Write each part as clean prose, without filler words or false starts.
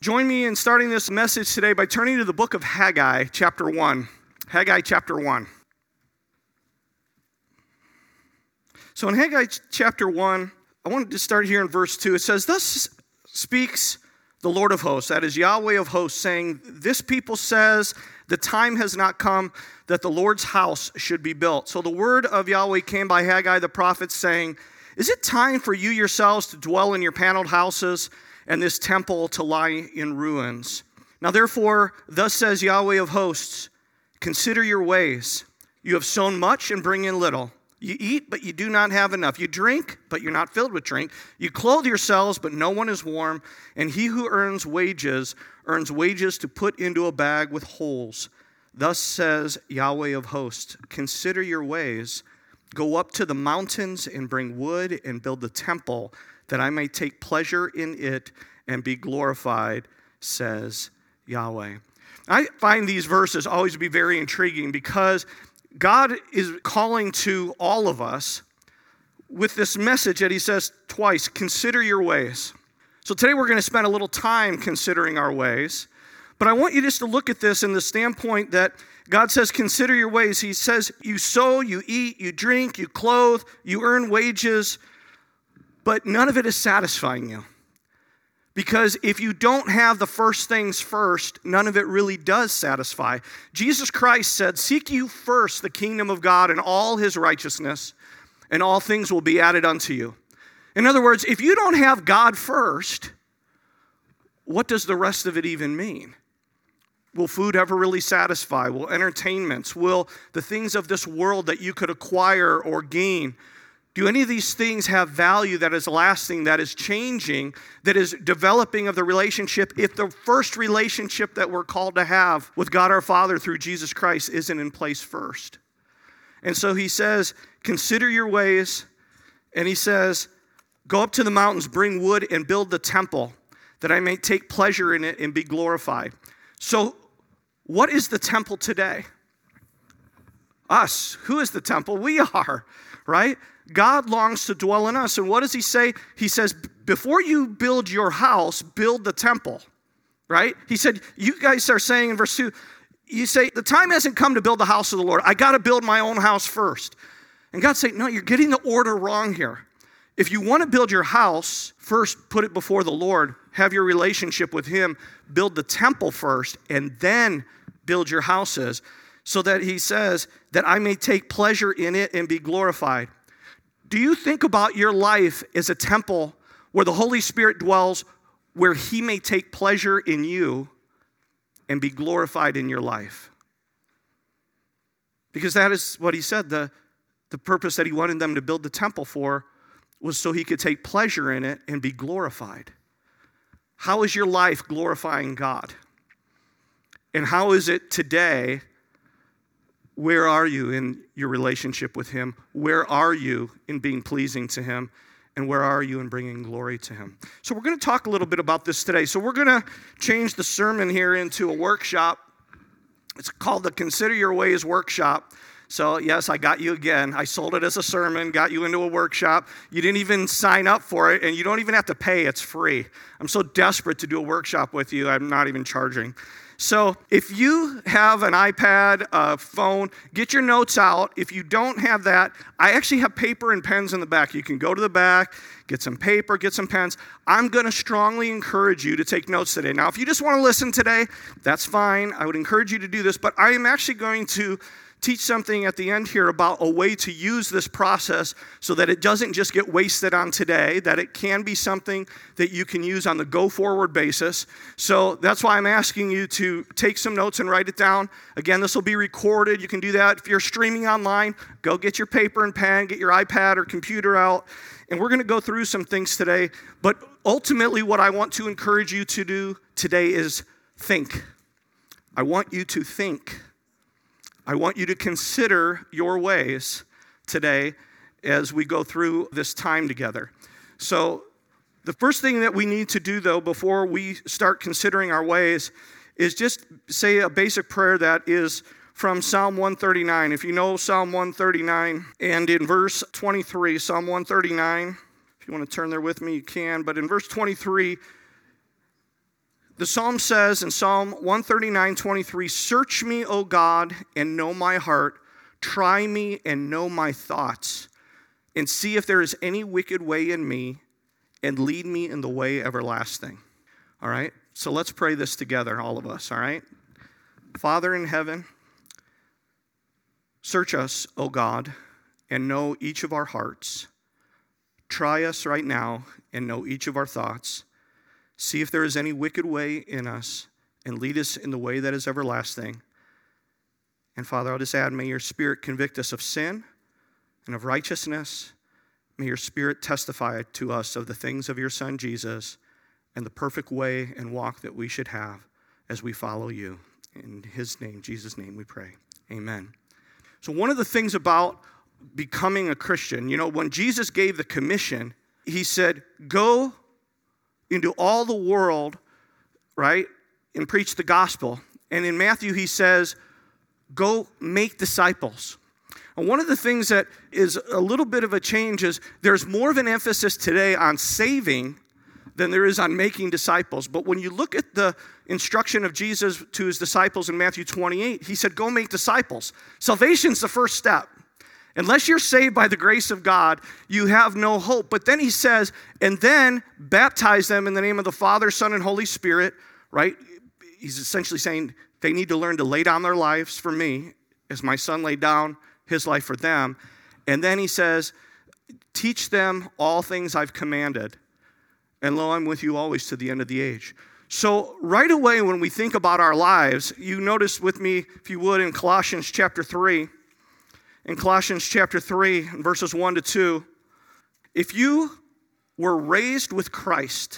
Join me in starting this message today by turning to the book of Haggai, chapter 1. Haggai, chapter 1. So in Haggai, chapter 1, I wanted to start here in verse 2. It says, "Thus speaks the Lord of hosts," that is Yahweh of hosts, saying, "This people says, the time has not come that the Lord's house should be built." So the word of Yahweh came by Haggai the prophet, saying, "Is it time for you yourselves to dwell in your paneled houses, and this temple to lie in ruins? Now therefore, thus says Yahweh of hosts, consider your ways. You have sown much and bring in little. You eat, but you do not have enough. You drink, but you're not filled with drink. You clothe yourselves, but no one is warm. And he who earns wages to put into a bag with holes. Thus says Yahweh of hosts, consider your ways. Go up to the mountains and bring wood and build the temple, that I may take pleasure in it and be glorified, says Yahweh." I find these verses always to be very intriguing because God is calling to all of us with this message that he says twice, consider your ways. So today we're going to spend a little time considering our ways, but I want you just to look at this in the standpoint that God says, consider your ways. He says, you sow, you eat, you drink, you clothe, you earn wages, but none of it is satisfying you. Because if you don't have the first things first, none of it really does satisfy. Jesus Christ said, seek you first the kingdom of God and all his righteousness, and all things will be added unto you. In other words, if you don't have God first, what does the rest of it even mean? Will food ever really satisfy? Will entertainments, will the things of this world that you could acquire or gain, do any of these things have value that is lasting, that is changing, that is developing of the relationship if the first relationship that we're called to have with God our Father through Jesus Christ isn't in place first? And so he says, consider your ways, and he says, go up to the mountains, bring wood, and build the temple, that I may take pleasure in it and be glorified. So what is the temple today? Us. Who is the temple? We are, right? God longs to dwell in us. And what does he say? He says, before you build your house, build the temple, right? He said, you guys are saying in verse 2, you say, the time hasn't come to build the house of the Lord. I got to build my own house first. And God's saying, no, you're getting the order wrong here. If you want to build your house, first put it before the Lord, have your relationship with him, build the temple first, and then build your houses, so that he says that I may take pleasure in it and be glorified. Do you think about your life as a temple where the Holy Spirit dwells, where he may take pleasure in you and be glorified in your life? Because that is what he said, the purpose that he wanted them to build the temple for was so he could take pleasure in it and be glorified. How is your life glorifying God? And how is it today? Where are you in your relationship with him? Where are you in being pleasing to him? And where are you in bringing glory to him? So we're going to talk a little bit about this today. So we're going to change the sermon here into a workshop. It's called the Consider Your Ways Workshop. So yes, I got you again. I sold it as a sermon, got you into a workshop. You didn't even sign up for it, and you don't even have to pay. It's free. I'm so desperate to do a workshop with you, I'm not even charging. So if you have an iPad, a phone, get your notes out. If you don't have that, I actually have paper and pens in the back. You can go to the back, get some paper, get some pens. I'm going to strongly encourage you to take notes today. Now, if you just want to listen today, that's fine. I would encourage you to do this, but I am actually going to teach something at the end here about a way to use this process so that it doesn't just get wasted on today, that it can be something that you can use on the go-forward basis. So that's why I'm asking you to take some notes and write it down. Again, this will be recorded. You can do that. If you're streaming online, go get your paper and pen, get your iPad or computer out, and we're going to go through some things today. But ultimately, what I want to encourage you to do today is think. I want you to think. I want you to consider your ways today as we go through this time together. So the first thing that we need to do, though, before we start considering our ways is just say a basic prayer that is from Psalm 139. If you know Psalm 139, and in verse 23, Psalm 139, if you want to turn there with me, you can. But in verse 23, The psalm says in Psalm 139:23, "Search me, O God, and know my heart. Try me and know my thoughts, and see if there is any wicked way in me, and lead me in the way everlasting." All right? So let's pray this together, all of us, all right? Father in heaven, search us, O God, and know each of our hearts. Try us right now and know each of our thoughts. See if there is any wicked way in us, and lead us in the way that is everlasting. And Father, I'll just add, may your Spirit convict us of sin and of righteousness. May your Spirit testify to us of the things of your Son, Jesus, and the perfect way and walk that we should have as we follow you. In his name, Jesus' name, we pray. Amen. So one of the things about becoming a Christian, when Jesus gave the commission, he said, go into all the world, right, and preach the gospel. And in Matthew, he says, go make disciples. And one of the things that is a little bit of a change is there's more of an emphasis today on saving than there is on making disciples. But when you look at the instruction of Jesus to his disciples in Matthew 28, he said, go make disciples. Salvation's the first step. Unless you're saved by the grace of God, you have no hope. But then he says, and then baptize them in the name of the Father, Son, and Holy Spirit, right? He's essentially saying they need to learn to lay down their lives for me as my Son laid down his life for them. And then he says, teach them all things I've commanded. And lo, I'm with you always to the end of the age. So right away when we think about our lives, you notice with me, if you would, in Colossians chapter 3, in Colossians chapter 3, verses 1 to 2, if you were raised with Christ,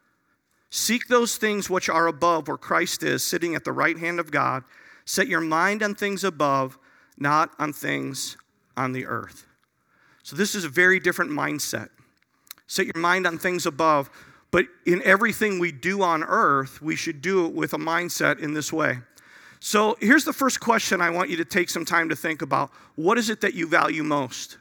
seek those things which are above where Christ is, sitting at the right hand of God. Set your mind on things above, not on things on the earth. So this is a very different mindset. Set your mind on things above, but in everything we do on earth, we should do it with a mindset in this way. So here's the first question I want you to take some time to think about. What is it that you value most?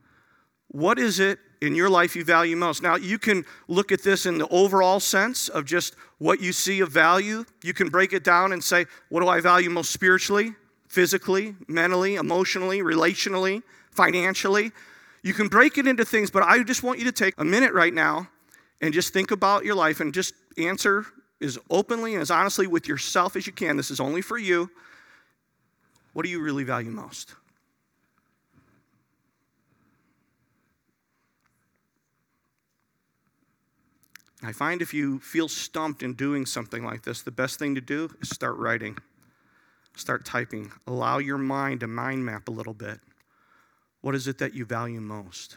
What is it in your life you value most? Now, you can look at this in the overall sense of just what you see of value. You can break it down and say, what do I value most spiritually, physically, mentally, emotionally, relationally, financially? You can break it into things, but I just want you to take a minute right now and just think about your life and just answer as openly and as honestly with yourself as you can. This is only for you. What do you really value most? I find if you feel stumped in doing something like this, the best thing to do is start writing. Start typing. Allow your mind to mind map a little bit. What is it that you value most?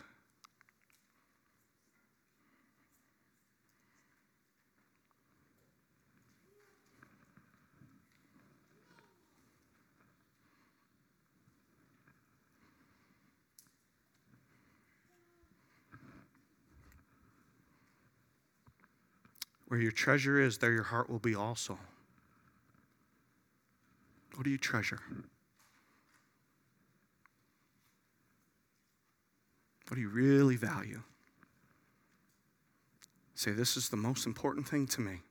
Where your treasure is, there your heart will be also. What do you treasure? What do you really value? Say, this is the most important thing to me.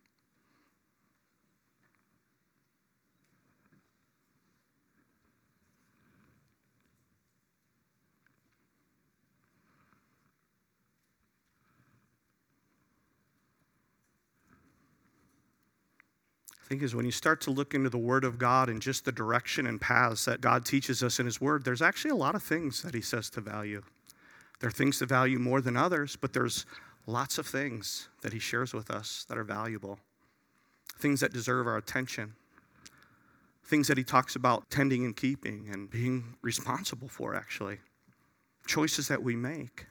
I think is when you start to look into the Word of God and just the direction and paths that God teaches us in His Word, there's actually a lot of things that He says to value. There are things to value more than others, but there's lots of things that He shares with us that are valuable, things that deserve our attention, things that He talks about tending and keeping and being responsible for, actually, choices that we make.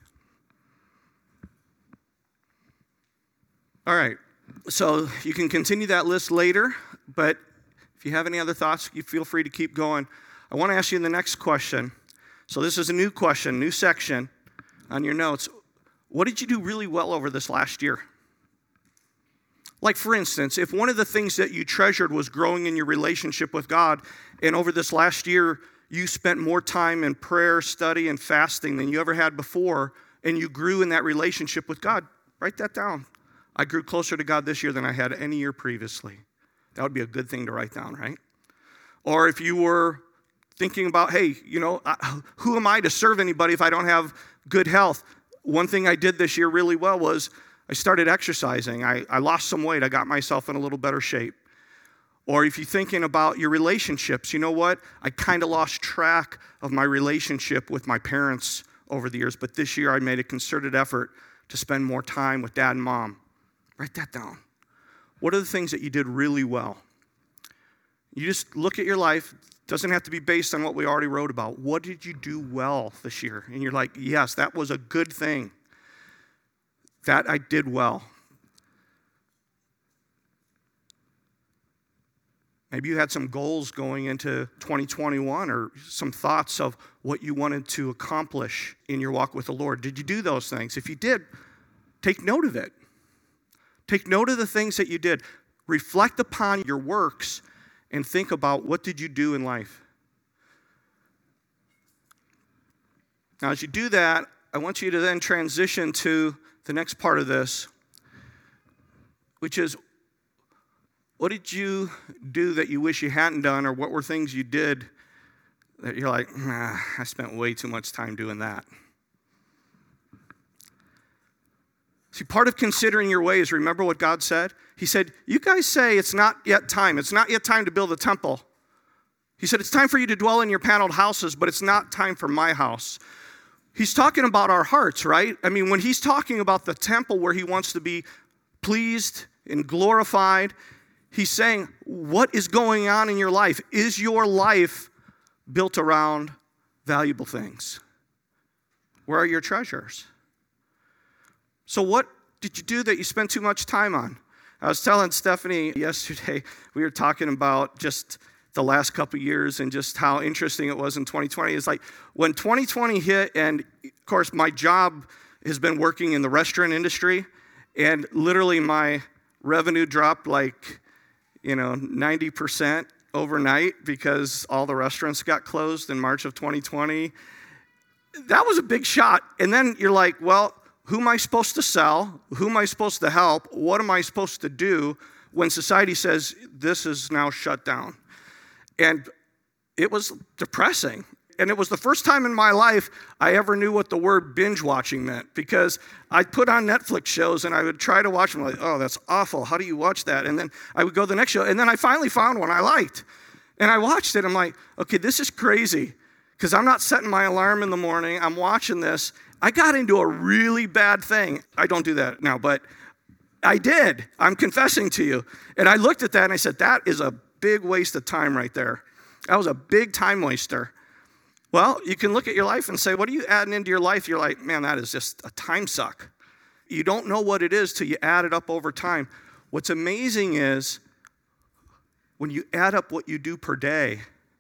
All right. So you can continue that list later, but if you have any other thoughts, you feel free to keep going. I want to ask you the next question. So this is a new question, new section on your notes. What did you do really well over this last year? Like, for instance, if one of the things that you treasured was growing in your relationship with God, and over this last year you spent more time in prayer, study, and fasting than you ever had before, and you grew in that relationship with God, write that down. I grew closer to God this year than I had any year previously. That would be a good thing to write down, right? Or if you were thinking about, hey, who am I to serve anybody if I don't have good health? One thing I did this year really well was I started exercising. I lost some weight. I got myself in a little better shape. Or if you're thinking about your relationships, you know what? I kind of lost track of my relationship with my parents over the years, but this year I made a concerted effort to spend more time with dad and mom. Write that down. What are the things that you did really well? You just look at your life. It doesn't have to be based on what we already wrote about. What did you do well this year? And you're like, yes, that was a good thing. That I did well. Maybe you had some goals going into 2021 or some thoughts of what you wanted to accomplish in your walk with the Lord. Did you do those things? If you did, take note of it. Take note of the things that you did. Reflect upon your works and think about what did you do in life. Now, as you do that, I want you to then transition to the next part of this, which is, what did you do that you wish you hadn't done, or what were things you did that you're like, I spent way too much time doing that? See, part of considering your ways, remember what God said? He said, you guys say it's not yet time. It's not yet time to build a temple. He said, it's time for you to dwell in your paneled houses, but it's not time for my house. He's talking about our hearts, right? I mean, when he's talking about the temple where he wants to be pleased and glorified, he's saying, what is going on in your life? Is your life built around valuable things? Where are your treasures? So what did you do that you spent too much time on? I was telling Stephanie yesterday, we were talking about just the last couple of years and just how interesting it was in 2020. It's like when 2020 hit, and of course my job has been working in the restaurant industry, and literally my revenue dropped like 90% overnight because all the restaurants got closed in March of 2020. That was a big shot. And then you're like, well, who am I supposed to sell? Who am I supposed to help? What am I supposed to do when society says this is now shut down? And it was depressing. And it was the first time in my life I ever knew what the word binge watching meant, because I'd put on Netflix shows and I would try to watch them like, oh, that's awful. How do you watch that? And then I would go to the next show. And then I finally found one I liked. And I watched it. I'm like, okay, this is crazy, because I'm not setting my alarm in the morning. I'm watching this. I got into a really bad thing. I don't do that now, but I did. I'm confessing to you. And I looked at that and I said, that is a big waste of time right there. That was a big time waster. Well, you can look at your life and say, what are you adding into your life? You're like, man, that is just a time suck. You don't know what it is till you add it up over time. What's amazing is when you add up what you do per day,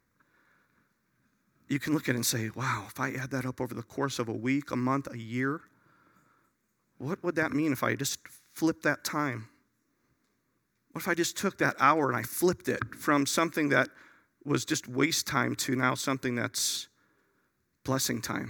you can look at it and say, wow, if I add that up over the course of a week, a month, a year, what would that mean if I just flipped that time? What if I just took that hour and I flipped it from something that was just waste time to now something that's blessing time?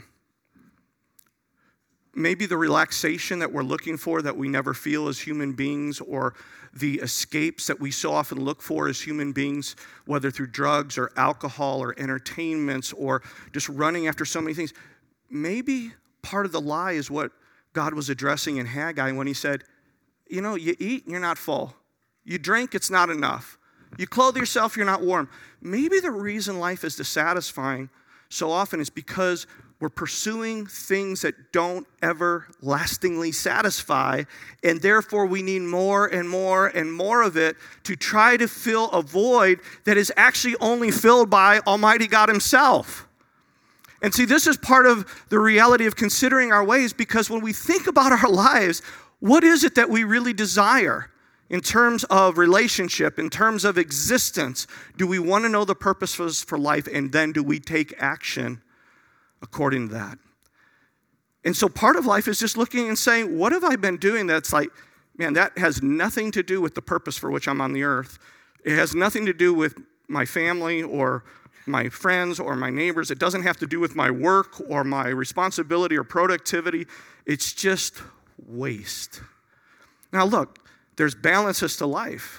Maybe the relaxation that we're looking for that we never feel as human beings, or the escapes that we so often look for as human beings, whether through drugs or alcohol or entertainments or just running after so many things. Maybe part of the lie is what God was addressing in Haggai when he said, you eat and you're not full. You drink, it's not enough. You clothe yourself, you're not warm. Maybe the reason life is dissatisfying so often is because we're pursuing things that don't ever lastingly satisfy, and therefore we need more and more and more of it to try to fill a void that is actually only filled by Almighty God himself. And see, this is part of the reality of considering our ways, because when we think about our lives, what is it that we really desire? In terms of relationship, in terms of existence, do we want to know the purposes for life, and then do we take action according to that? And so part of life is just looking and saying, what have I been doing that's like, man, that has nothing to do with the purpose for which I'm on the earth. It has nothing to do with my family or my friends or my neighbors. It doesn't have to do with my work or my responsibility or productivity. It's just waste. Now look, there's balances to life.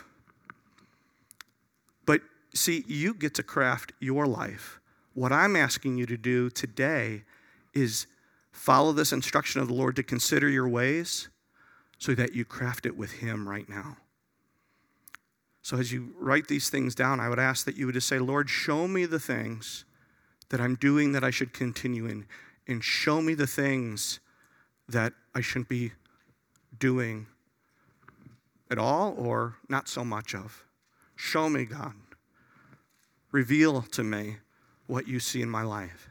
But see, you get to craft your life. What I'm asking you to do today is follow this instruction of the Lord to consider your ways so that you craft it with him right now. So as you write these things down, I would ask that you would just say, Lord, show me the things that I'm doing that I should continue in, and show me the things that I shouldn't be doing at all or not so much of. Show me, God. Reveal to me what you see in my life.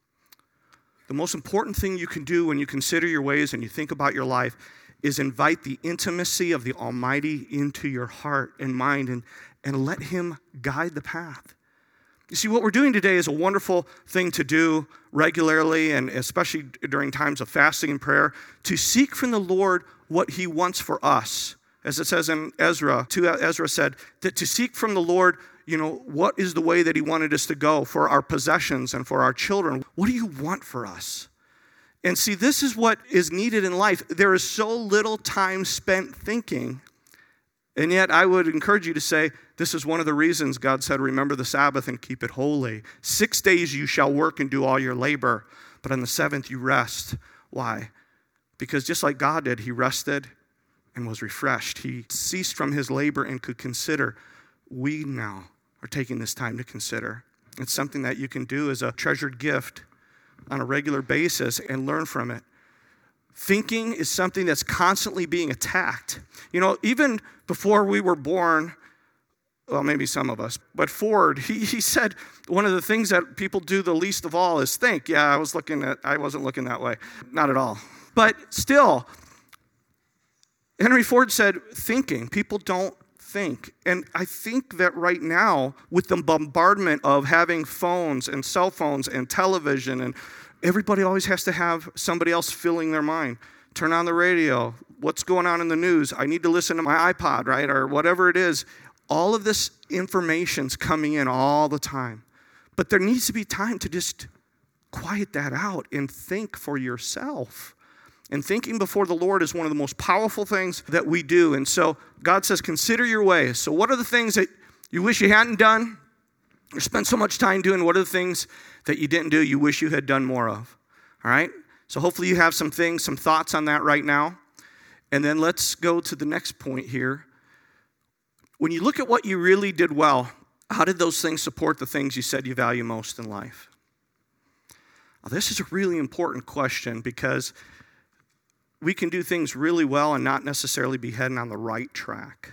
The most important thing you can do when you consider your ways and you think about your life is invite the intimacy of the Almighty into your heart and mind and let him guide the path. You see, what we're doing today is a wonderful thing to do regularly, and especially during times of fasting and prayer, to seek from the Lord what he wants for us. As it says in Ezra, Ezra said, that to seek from the Lord, what is the way that he wanted us to go for our possessions and for our children? What do you want for us? And see, this is what is needed in life. There is so little time spent thinking. And yet I would encourage you to say, this is one of the reasons God said, remember the Sabbath and keep it holy. 6 days you shall work and do all your labor, but on the seventh you rest. Why? Because just like God did, he rested and was refreshed. He ceased from his labor and could consider. We now are taking this time to consider. It's something that you can do as a treasured gift on a regular basis and learn from it. Thinking is something that's constantly being attacked. Even before we were born, well, maybe some of us, but Ford, he said one of the things that people do the least of all is think. Yeah, I wasn't looking that way. Not at all. But still, Henry Ford said, thinking. People don't think. And I think that right now, with the bombardment of having phones and cell phones and television, and everybody always has to have somebody else filling their mind. Turn on the radio. What's going on in the news? I need to listen to my iPod, right? Or whatever it is. All of this information's coming in all the time. But there needs to be time to just quiet that out and think for yourself. And thinking before the Lord is one of the most powerful things that we do. And so God says, consider your ways. So what are the things that you wish you hadn't done or spent so much time doing? What are the things that you didn't do you wish you had done more of? All right? So hopefully you have some thoughts on that right now. And then let's go to the next point here. When you look at what you really did well, how did those things support the things you said you value most in life? Now, this is a really important question because we can do things really well and not necessarily be heading on the right track.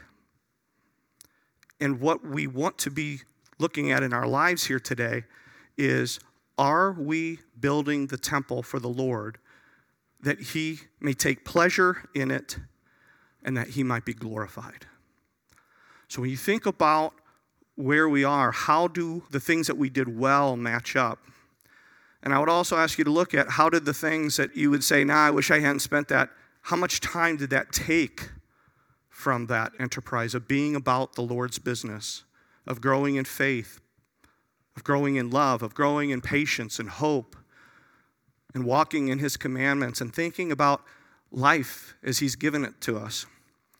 And what we want to be looking at in our lives here today is, are we building the temple for the Lord that he may take pleasure in it and that he might be glorified? So when you think about where we are, how do the things that we did well match up? And I would also ask you to look at how did the things that you would say, I wish I hadn't spent that, how much time did that take from that enterprise of being about the Lord's business, of growing in faith, of growing in love, of growing in patience and hope, and walking in his commandments and thinking about life as he's given it to us?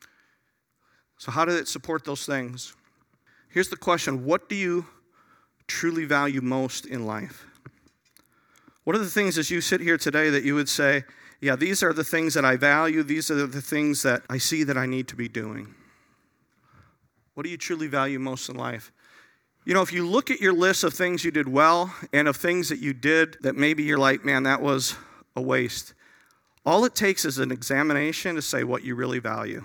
So how did it support those things? Here's the question: what do you truly value most in life? What are the things as you sit here today that you would say, yeah, these are the things that I value, these are the things that I see that I need to be doing? What do you truly value most in life? If you look at your list of things you did well and of things that you did that maybe you're like, man, that was a waste, all it takes is an examination to say what you really value.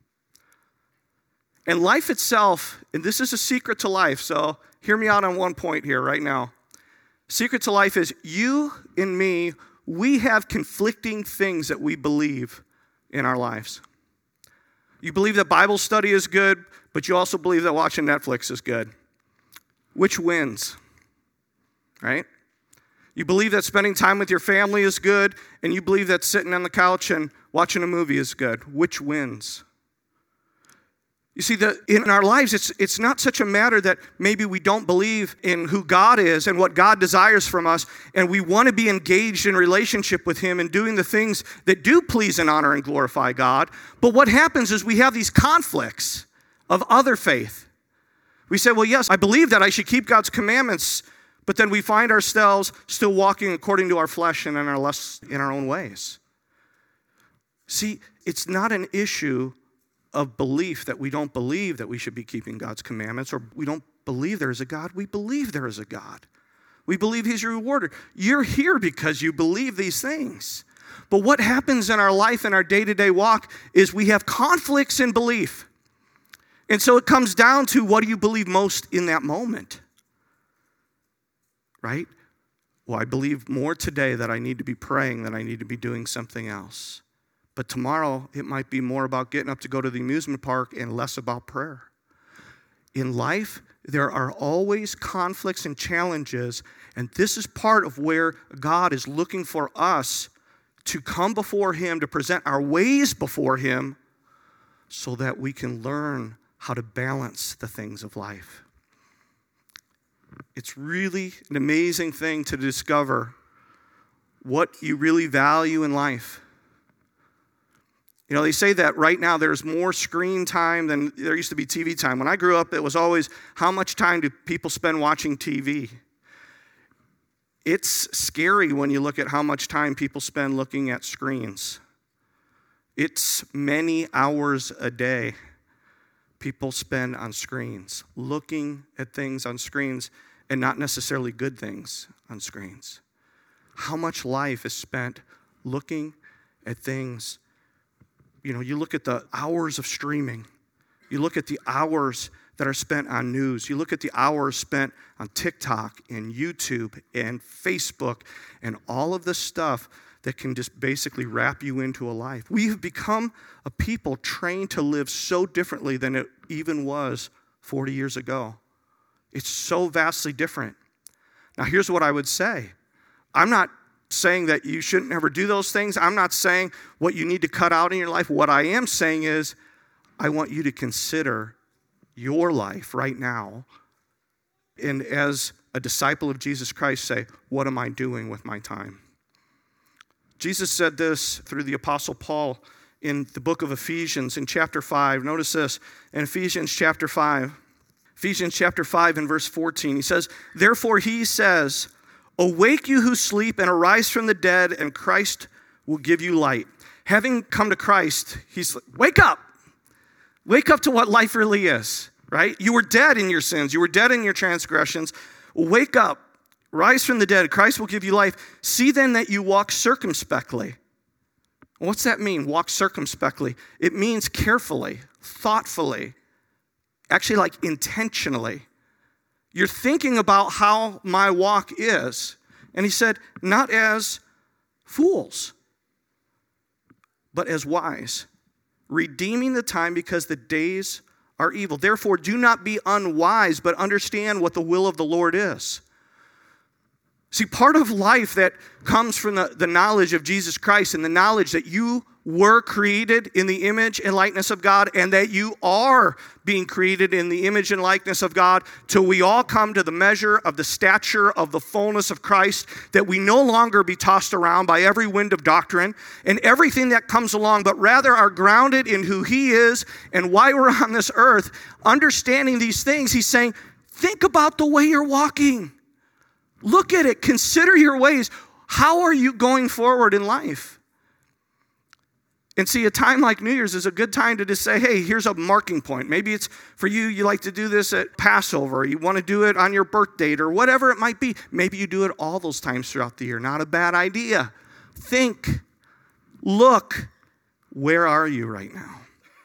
And life itself, and this is a secret to life, so hear me out on one point here right now. Secret to life is you and me, we have conflicting things that we believe in our lives. You believe that Bible study is good, but you also believe that watching Netflix is good. Which wins? Right? You believe that spending time with your family is good, and you believe that sitting on the couch and watching a movie is good. Which wins? You see, in our lives, it's not such a matter that maybe we don't believe in who God is and what God desires from us, and we want to be engaged in relationship with Him and doing the things that do please and honor and glorify God. But what happens is we have these conflicts of other faith. We say, well, yes, I believe that I should keep God's commandments, but then we find ourselves still walking according to our flesh and in our own ways. See, it's not an issue of belief that we don't believe that we should be keeping God's commandments, or we don't believe there is a God. We believe there is a God. We believe He's your rewarder. You're here because you believe these things. But what happens in our life, in our day-to-day walk, is we have conflicts in belief. And so it comes down to, what do you believe most in that moment? Right? Well, I believe more today that I need to be praying than I need to be doing something else. But tomorrow, it might be more about getting up to go to the amusement park and less about prayer. In life, there are always conflicts and challenges, and this is part of where God is looking for us to come before Him, to present our ways before Him, so that we can learn how to balance the things of life. It's really an amazing thing to discover what you really value in life. You know, they say that right now there's more screen time than there used to be TV time. When I grew up, it was always, how much time do people spend watching TV? It's scary when you look at how much time people spend looking at screens. It's many hours a day people spend on screens, looking at things on screens, and not necessarily good things on screens. How much life is spent looking at things. You know, you look at the hours of streaming. You look at the hours that are spent on news. You look at the hours spent on TikTok and YouTube and Facebook and all of this stuff that can just basically wrap you into a life. We have become a people trained to live so differently than it even was 40 years ago. It's so vastly different. Now, here's what I would say. I'm not saying that you shouldn't ever do those things. I'm not saying what you need to cut out in your life. What I am saying is, I want you to consider your life right now, and as a disciple of Jesus Christ, say, what am I doing with my time? Jesus said this through the Apostle Paul in the book of Ephesians in chapter 5. Notice this, in Ephesians chapter 5 and verse 14, he says, therefore he says, awake you who sleep and arise from the dead, and Christ will give you light. Having come to Christ, he's like, wake up. Wake up to what life really is, right? You were dead in your sins. You were dead in your transgressions. Wake up. Rise from the dead. Christ will give you life. See then that you walk circumspectly. What's that mean, walk circumspectly? It means carefully, thoughtfully, actually like intentionally. You're thinking about how my walk is. And he said, not as fools, but as wise, redeeming the time because the days are evil. Therefore, do not be unwise, but understand what the will of the Lord is. See, part of life that comes from the knowledge of Jesus Christ and the knowledge that you were created in the image and likeness of God, and that you are being created in the image and likeness of God, till we all come to the measure of the stature of the fullness of Christ, that we no longer be tossed around by every wind of doctrine and everything that comes along, but rather are grounded in who He is and why we're on this earth. Understanding these things, He's saying, think about the way you're walking. Look at it. Consider your ways. How are you going forward in life? And see, a time like New Year's is a good time to just say, hey, here's a marking point. Maybe it's for you, you like to do this at Passover. You want to do it on your birth date or whatever it might be. Maybe you do it all those times throughout the year. Not a bad idea. Think, look, where are you right now?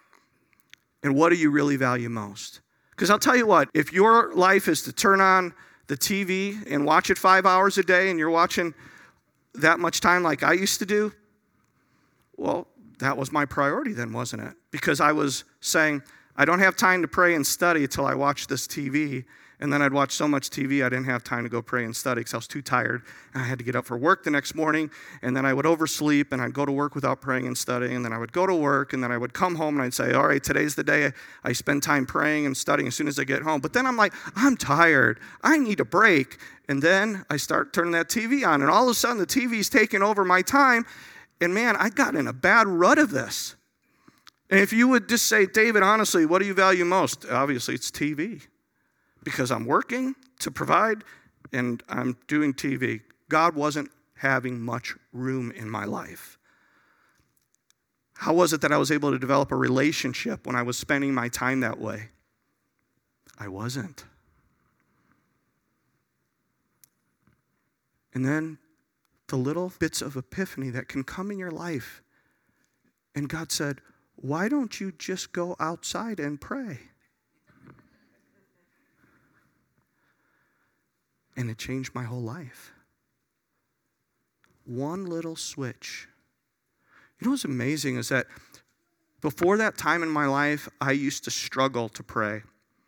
And what do you really value most? Because I'll tell you what, if your life is to turn on the TV and watch it 5 hours a day, and you're watching that much time like I used to do, well, that was my priority then, wasn't it? Because I was saying, I don't have time to pray and study until I watch this TV. And then I'd watch so much TV, I didn't have time to go pray and study because I was too tired. And I had to get up for work the next morning. And then I would oversleep, and I'd go to work without praying and studying. And then I would go to work, and then I would come home, and I'd say, all right, today's the day I spend time praying and studying as soon as I get home. But then I'm like, I'm tired. I need a break. And then I start turning that TV on. And all of a sudden, the TV's taking over my time. And man, I got in a bad rut of this. And if you would just say, David, honestly, what do you value most? Obviously, it's TV. Because I'm working to provide and I'm doing TV. God wasn't having much room in my life. How was it that I was able to develop a relationship when I was spending my time that way? I wasn't. And then the little bits of epiphany that can come in your life. And God said, why don't you just go outside and pray? And it changed my whole life. One little switch. You know what's amazing is that before that time in my life, I used to struggle to pray.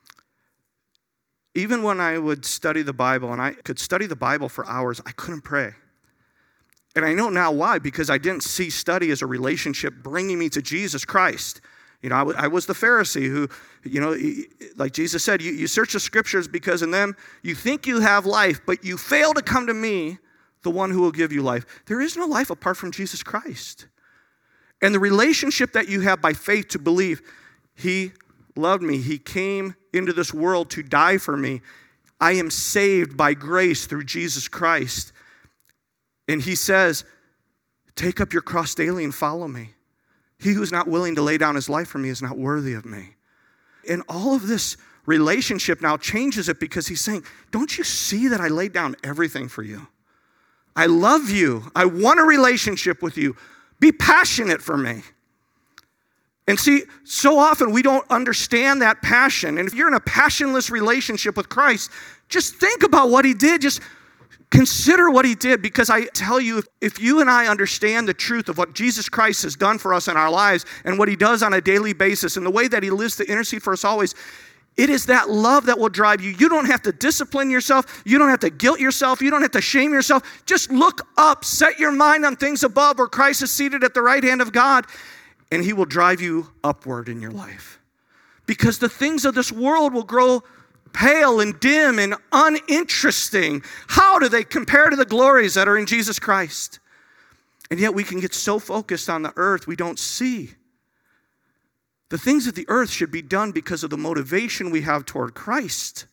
Even when I would study the Bible, and I could study the Bible for hours, I couldn't pray. And I know now why, because I didn't see study as a relationship bringing me to Jesus Christ. You know, I was the Pharisee who, you know, like Jesus said, you search the scriptures because in them you think you have life, but you fail to come to me, the one who will give you life. There is no life apart from Jesus Christ. And the relationship that you have by faith to believe, he loved me. He came into this world to die for me. I am saved by grace through Jesus Christ. And he says, take up your cross daily and follow me. He who is not willing to lay down his life for me is not worthy of me. And all of this relationship now changes it because he's saying, don't you see that I laid down everything for you? I love you. I want a relationship with you. Be passionate for me. And see, so often we don't understand that passion. And if you're in a passionless relationship with Christ, just think about what he did. Just consider what he did, because I tell you, if you and I understand the truth of what Jesus Christ has done for us in our lives and what he does on a daily basis and the way that he lives to intercede for us always, it is that love that will drive you. You don't have to discipline yourself. You don't have to guilt yourself. You don't have to shame yourself. Just look up. Set your mind on things above where Christ is seated at the right hand of God, and he will drive you upward in your life. Because the things of this world will grow pale and dim and uninteresting. How do they compare to the glories that are in Jesus Christ? And yet we can get so focused on the earth we don't see. The things of the earth should be done because of the motivation we have toward Christ.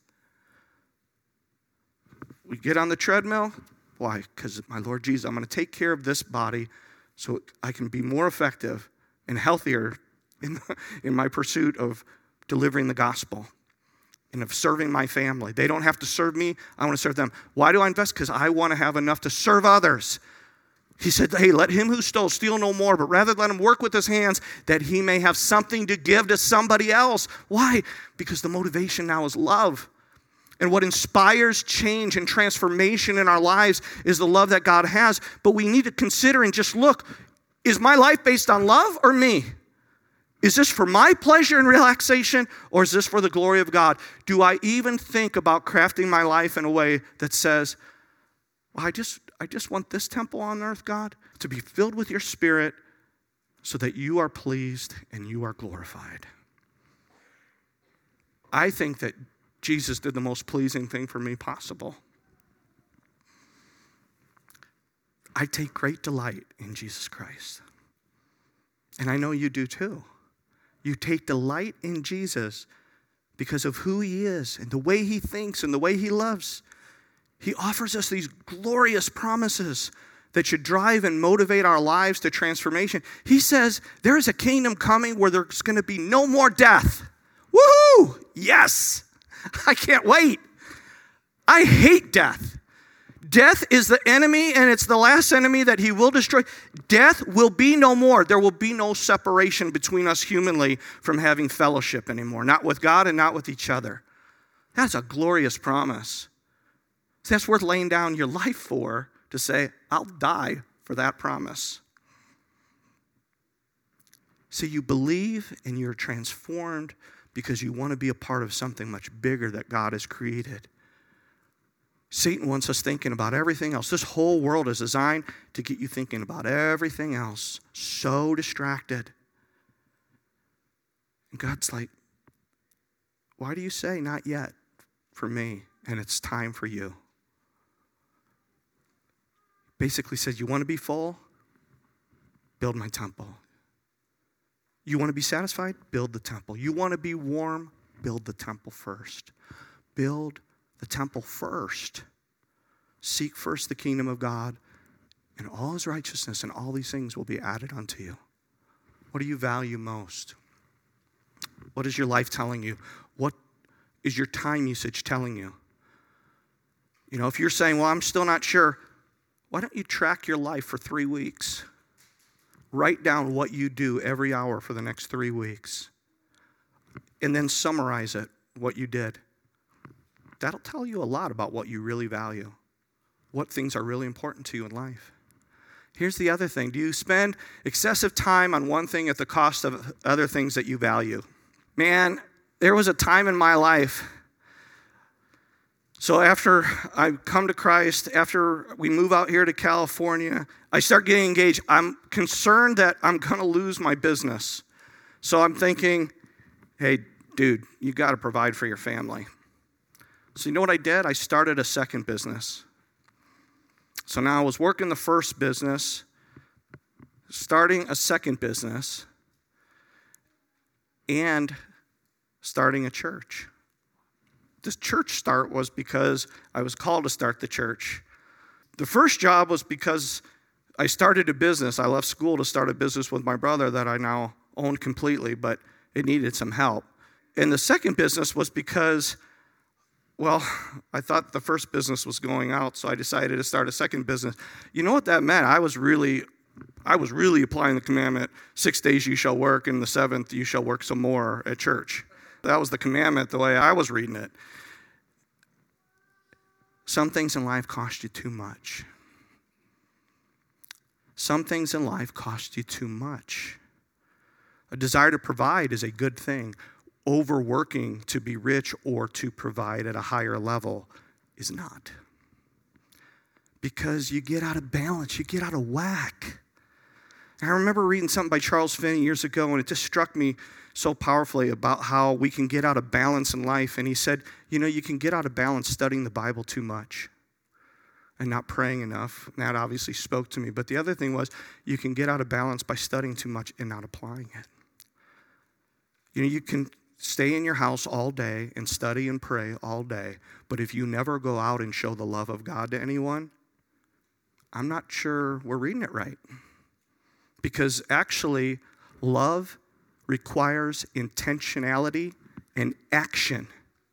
We get on the treadmill. Why? Because my Lord Jesus, I'm going to take care of this body so I can be more effective and healthier in my pursuit of delivering the gospel and of serving my family. They don't have to serve me. I want to serve them. Why do I invest? Because I want to have enough to serve others. He said, hey, let him who stole steal no more, but rather let him work with his hands that he may have something to give to somebody else. Why? Because the motivation now is love. And what inspires change and transformation in our lives is the love that God has. But we need to consider and just look, is my life based on love or me? Is this for my pleasure and relaxation, or is this for the glory of God? Do I even think about crafting my life in a way that says, well, I just want this temple on earth, God, to be filled with your Spirit so that you are pleased and you are glorified. I think that Jesus did the most pleasing thing for me possible. I take great delight in Jesus Christ. And I know you do too. You take delight in Jesus because of who he is and the way he thinks and the way he loves. He offers us these glorious promises that should drive and motivate our lives to transformation. He says there is a kingdom coming where there's going to be no more death. Woohoo! Yes! I can't wait. I hate death. Death is the enemy, and it's the last enemy that he will destroy. Death will be no more. There will be no separation between us humanly from having fellowship anymore, not with God and not with each other. That's a glorious promise. So that's worth laying down your life for, to say, I'll die for that promise. So you believe and you're transformed because you want to be a part of something much bigger that God has created. Satan wants us thinking about everything else. This whole world is designed to get you thinking about everything else. So distracted. And God's like, why do you say not yet for me? And it's time for you. Basically says, you want to be full? Build my temple. You want to be satisfied? Build the temple. You want to be warm? Build the temple first. Build the temple first. Seek first the kingdom of God and all his righteousness, and all these things will be added unto you. What do you value most? What is your life telling you? What is your time usage telling you? You know, if you're saying, well, I'm still not sure, why don't you track your life for 3 weeks? Write down what you do every hour for the next 3 weeks. And then summarize it, what you did. That'll tell you a lot about what you really value, what things are really important to you in life. Here's the other thing. Do you spend excessive time on one thing at the cost of other things that you value? Man, there was a time in my life. So after I come to Christ, after we move out here to California, I start getting engaged. I'm concerned that I'm going to lose my business. So I'm thinking, hey, dude, you got to provide for your family. So you know what I did? I started a second business. So now I was working the first business, starting a second business, and starting a church. This church start was because I was called to start the church. The first job was because I started a business. I left school to start a business with my brother that I now own completely, but it needed some help. And the second business was because, well, I thought the first business was going out, so I decided to start a second business. You know what that meant? I was really applying the commandment, 6 days you shall work, and the seventh you shall work some more at church. That was the commandment the way I was reading it. Some things in life cost you too much. Some things in life cost you too much. A desire to provide is a good thing. Overworking to be rich or to provide at a higher level is not. Because you get out of balance, you get out of whack. And I remember reading something by Charles Finney years ago, and it just struck me so powerfully about how we can get out of balance in life. And he said, you know, you can get out of balance studying the Bible too much and not praying enough. And that obviously spoke to me. But the other thing was, you can get out of balance by studying too much and not applying it. You know, you can stay in your house all day and study and pray all day, but if you never go out and show the love of God to anyone, I'm not sure we're reading it right. Because actually, love requires intentionality and action.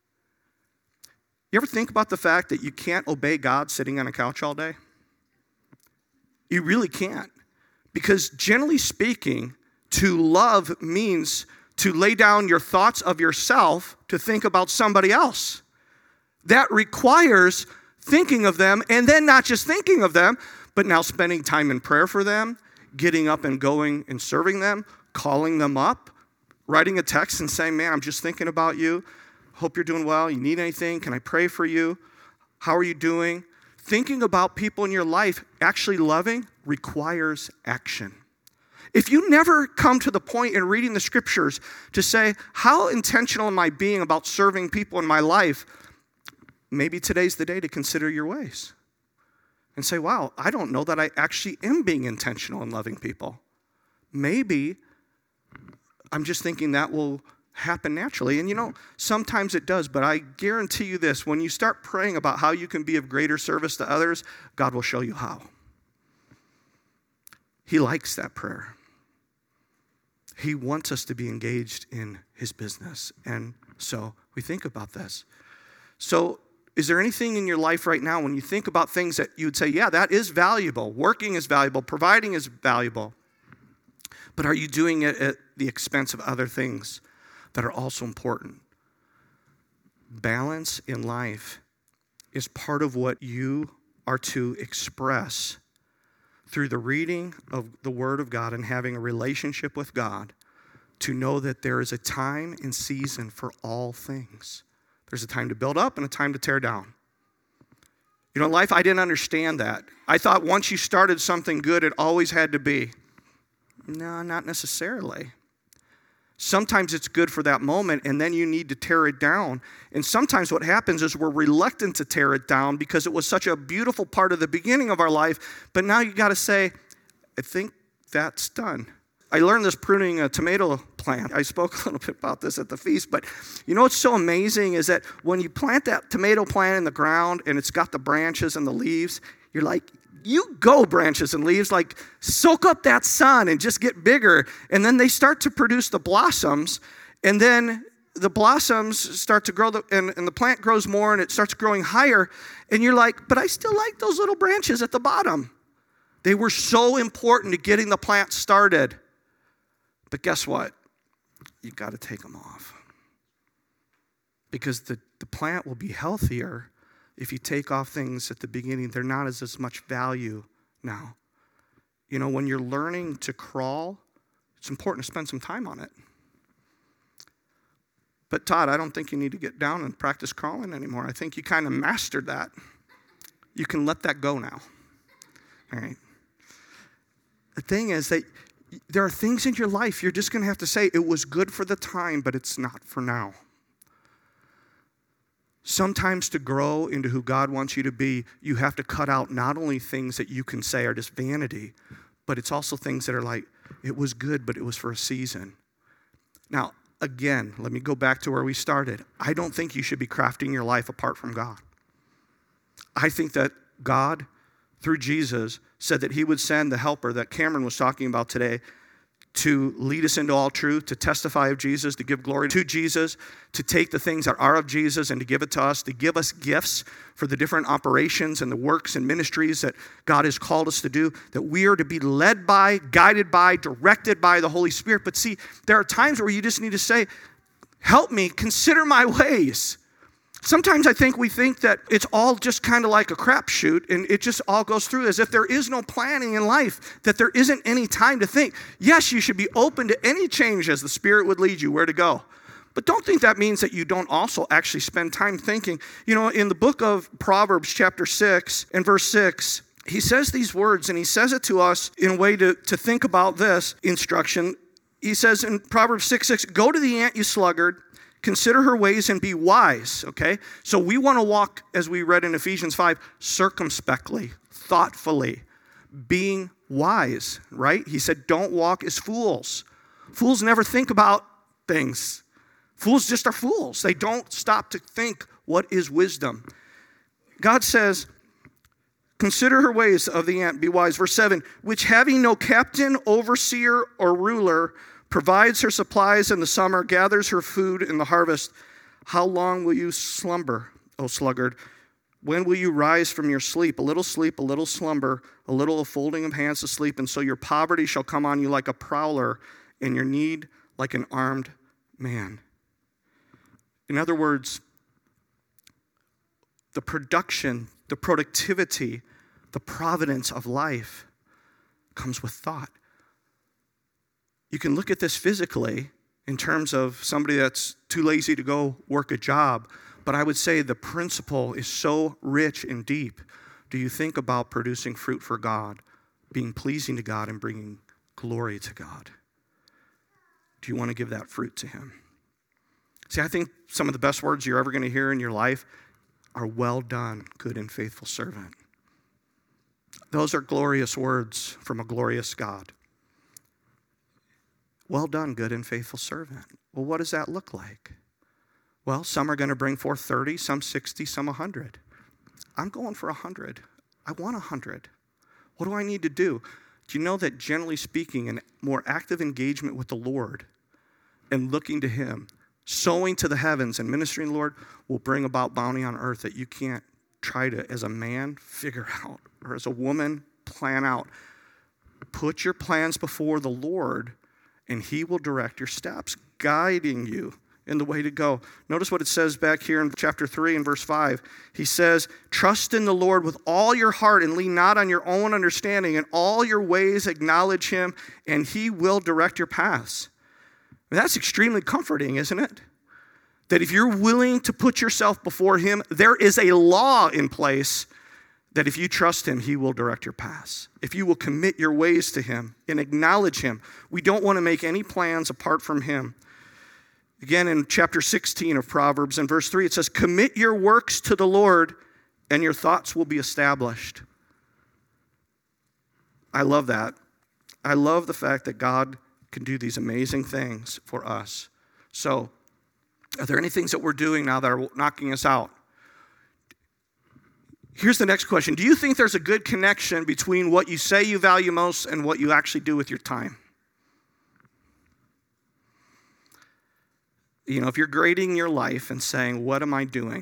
You ever think about the fact that you can't obey God sitting on a couch all day? You really can't. Because generally speaking, to love means to lay down your thoughts of yourself to think about somebody else. That requires thinking of them, and then not just thinking of them, but now spending time in prayer for them, getting up and going and serving them, calling them up, writing a text and saying, man, I'm just thinking about you. Hope you're doing well. You need anything? Can I pray for you? How are you doing? Thinking about people in your life, actually loving, requires action. If you never come to the point in reading the scriptures to say, how intentional am I being about serving people in my life? Maybe today's the day to consider your ways and say, wow, I don't know that I actually am being intentional in loving people. Maybe I'm just thinking that will happen naturally. And you know, sometimes it does, but I guarantee you this, when you start praying about how you can be of greater service to others, God will show you how. He likes that prayer. He wants us to be engaged in his business. And so we think about this. So is there anything in your life right now when you think about things that you would say, yeah, that is valuable. Working is valuable. Providing is valuable. But are you doing it at the expense of other things that are also important? Balance in life is part of what you are to express through the reading of the Word of God and having a relationship with God to know that there is a time and season for all things. There's a time to build up and a time to tear down. You know, in life, I didn't understand that. I thought once you started something good, it always had to be. No, not necessarily. Sometimes it's good for that moment, and then you need to tear it down. And sometimes what happens is we're reluctant to tear it down because it was such a beautiful part of the beginning of our life, but now you got to say, I think that's done. I learned this pruning a tomato plant. I spoke a little bit about this at the feast, but you know what's so amazing is that when you plant that tomato plant in the ground and it's got the branches and the leaves, you're like, you go, branches and leaves, like soak up that sun and just get bigger. And then they start to produce the blossoms, and then the blossoms start to grow, and the plant grows more and it starts growing higher. And you're like, but I still like those little branches at the bottom. They were so important to getting the plant started. But guess what? You got to take them off. Because the plant will be healthier if you take off things at the beginning. They're not as much value now. You know, when you're learning to crawl, it's important to spend some time on it. But Todd, I don't think you need to get down and practice crawling anymore. I think you kind of mastered that. You can let that go now. All right. The thing is that there are things in your life you're just going to have to say, it was good for the time, but it's not for now. Sometimes to grow into who God wants you to be, you have to cut out not only things that you can say are just vanity, but it's also things that are like, it was good, but it was for a season. Now, again, let me go back to where we started. I don't think you should be crafting your life apart from God. I think that God, through Jesus, said that he would send the helper that Cameron was talking about today to lead us into all truth, to testify of Jesus, to give glory to Jesus, to take the things that are of Jesus and to give it to us, to give us gifts for the different operations and the works and ministries that God has called us to do, that we are to be led by, guided by, directed by the Holy Spirit. But see, there are times where you just need to say, help me, consider my ways. Sometimes I think we think that it's all just kind of like a crapshoot and it just all goes through as if there is no planning in life, that there isn't any time to think. Yes, you should be open to any change as the Spirit would lead you where to go. But don't think that means that you don't also actually spend time thinking. You know, in the book of Proverbs chapter 6 and verse 6, he says these words, and he says it to us in a way to think about this instruction. He says in Proverbs 6:6, go to the ant, you sluggard, consider her ways and be wise, okay? So we want to walk, as we read in Ephesians 5, circumspectly, thoughtfully, being wise, right? He said, don't walk as fools. Fools never think about things. Fools just are fools. They don't stop to think what is wisdom. God says, consider her ways of the ant, be wise. Verse 7, which having no captain, overseer, or ruler, provides her supplies in the summer, gathers her food in the harvest. How long will you slumber, O sluggard? When will you rise from your sleep? A little slumber, a little folding of hands to sleep, and so your poverty shall come on you like a prowler, and your need like an armed man. In other words, the production, the productivity, the providence of life comes with thought. You can look at this physically in terms of somebody that's too lazy to go work a job, but I would say the principle is so rich and deep. Do you think about producing fruit for God, being pleasing to God, and bringing glory to God? Do you want to give that fruit to him? See, I think some of the best words you're ever going to hear in your life are well done, good and faithful servant. Those are glorious words from a glorious God. Well done, good and faithful servant. Well, what does that look like? Well, some are going to bring forth 30, some 60, some 100. I'm going for 100. I want 100. What do I need to do? Do you know that generally speaking, a more active engagement with the Lord and looking to him, sowing to the heavens and ministering to the Lord will bring about bounty on earth that you can't try to, as a man, figure out, or as a woman, plan out. Put your plans before the Lord, and he will direct your steps, guiding you in the way to go. Notice what it says back here in chapter 3 and verse 5. He says, trust in the Lord with all your heart and lean not on your own understanding. In all your ways acknowledge him, and he will direct your paths. And that's extremely comforting, isn't it? That if you're willing to put yourself before him, there is a law in place that if you trust him, he will direct your paths. If you will commit your ways to him and acknowledge him, we don't want to make any plans apart from him. Again, in chapter 16 of Proverbs, in verse 3, it says, commit your works to the Lord, and your thoughts will be established. I love that. I love the fact that God can do these amazing things for us. So, are there any things that we're doing now that are knocking us out? Here's the next question. Do you think there's a good connection between what you say you value most and what you actually do with your time? You know, if you're grading your life and saying, what am I doing?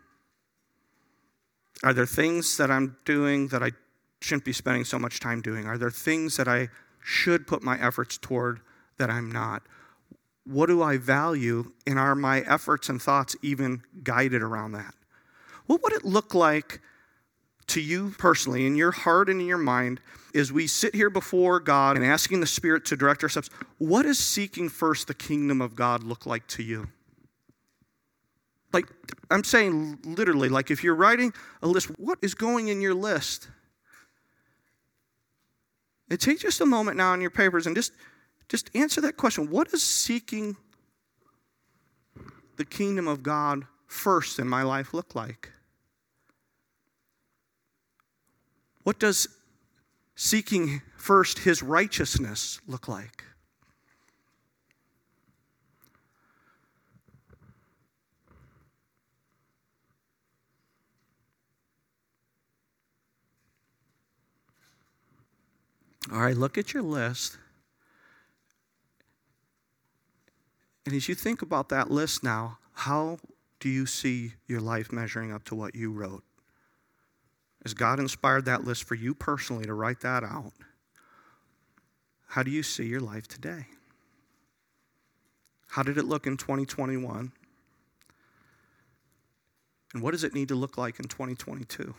Are there things that I'm doing that I shouldn't be spending so much time doing? Are there things that I should put my efforts toward that I'm not? What do I value, and are my efforts and thoughts even guided around that? What would it look like to you personally, in your heart and in your mind, as we sit here before God and asking the Spirit to direct our steps? What does seeking first the kingdom of God look like to you? Like, I'm saying literally, like if you're writing a list, what is going in your list? And take just a moment now on your papers and just answer that question. What does seeking the kingdom of God first in my life look like? What does seeking first his righteousness look like? All right, look at your list. And as you think about that list now, how do you see your life measuring up to what you wrote? As God inspired that list for you personally to write that out, how do you see your life today? How did it look in 2021? And what does it need to look like in 2022?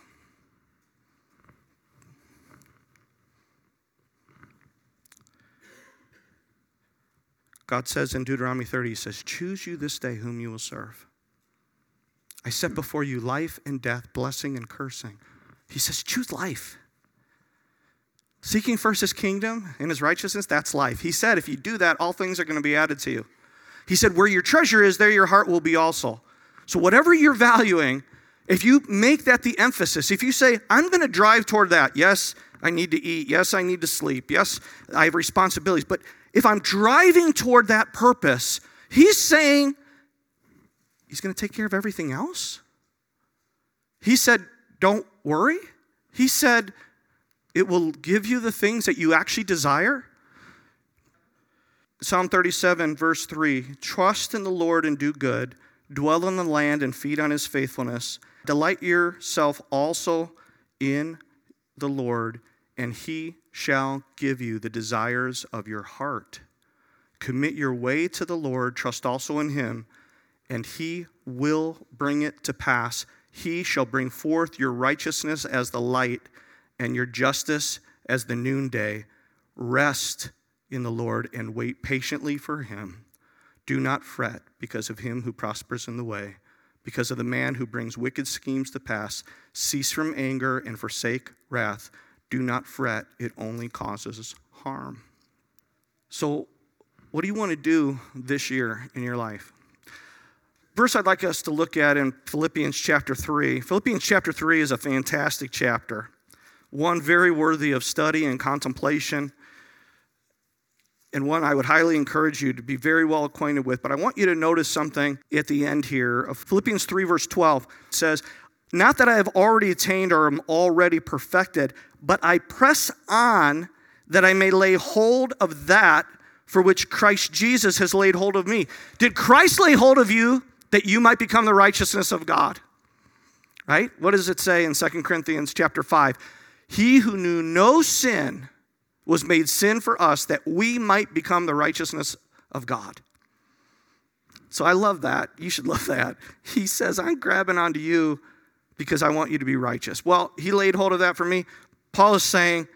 God says in Deuteronomy 30, he says, choose you this day whom you will serve. I set before you life and death, blessing and cursing. He says, choose life. Seeking first his kingdom and his righteousness, that's life. He said, if you do that, all things are going to be added to you. He said, where your treasure is, there your heart will be also. So whatever you're valuing, if you make that the emphasis, if you say, I'm going to drive toward that. Yes, I need to eat. Yes, I need to sleep. Yes, I have responsibilities. But if I'm driving toward that purpose, he's saying he's going to take care of everything else. He said, don't worry. He said, it will give you the things that you actually desire. Psalm 37, verse 3, trust in the Lord and do good. Dwell in the land and feed on his faithfulness. Delight yourself also in the Lord, and he shall give you the desires of your heart. Commit your way to the Lord, trust also in him, and he will bring it to pass. He shall bring forth your righteousness as the light, and your justice as the noonday. Rest in the Lord and wait patiently for him. Do not fret because of him who prospers in the way, because of the man who brings wicked schemes to pass. Cease from anger and forsake wrath. Do not fret, it only causes harm. So, what do you want to do this year in your life? Verse I'd like us to look at in Philippians chapter 3. Philippians chapter 3 is a fantastic chapter, one very worthy of study and contemplation, and one I would highly encourage you to be very well acquainted with. But I want you to notice something at the end here of Philippians 3, verse 12. It says, not that I have already attained or am already perfected, but I press on that I may lay hold of that for which Christ Jesus has laid hold of me. Did Christ lay hold of you that you might become the righteousness of God? Right? What does it say in 2 Corinthians chapter 5? He who knew no sin was made sin for us that we might become the righteousness of God. So I love that. You should love that. He says, I'm grabbing onto you because I want you to be righteous. Well, he laid hold of that for me. Paul is saying,